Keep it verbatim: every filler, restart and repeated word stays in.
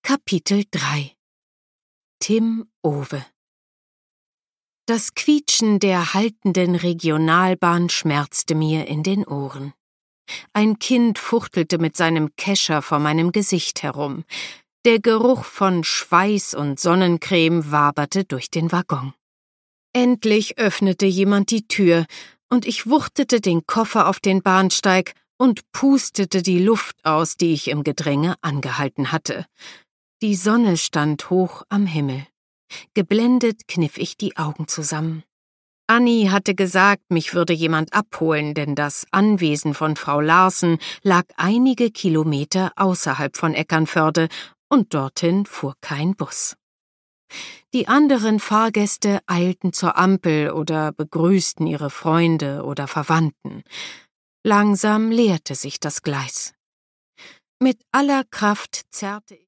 Kapitel drei. Tim Owe. Das Quietschen der haltenden Regionalbahn schmerzte mir in den Ohren. Ein Kind fuchtelte mit seinem Kescher vor meinem Gesicht herum. Der Geruch von Schweiß und Sonnencreme waberte durch den Waggon. Endlich öffnete jemand die Tür, und ich wuchtete den Koffer auf den Bahnsteig und pustete die Luft aus, die ich im Gedränge angehalten hatte. Die Sonne stand hoch am Himmel. Geblendet kniff ich die Augen zusammen. Anni hatte gesagt, mich würde jemand abholen, denn das Anwesen von Frau Larsen lag einige Kilometer außerhalb von Eckernförde und dorthin fuhr kein Bus. Die anderen Fahrgäste eilten zur Ampel oder begrüßten ihre Freunde oder Verwandten. Langsam leerte sich das Gleis. Mit aller Kraft zerrte ich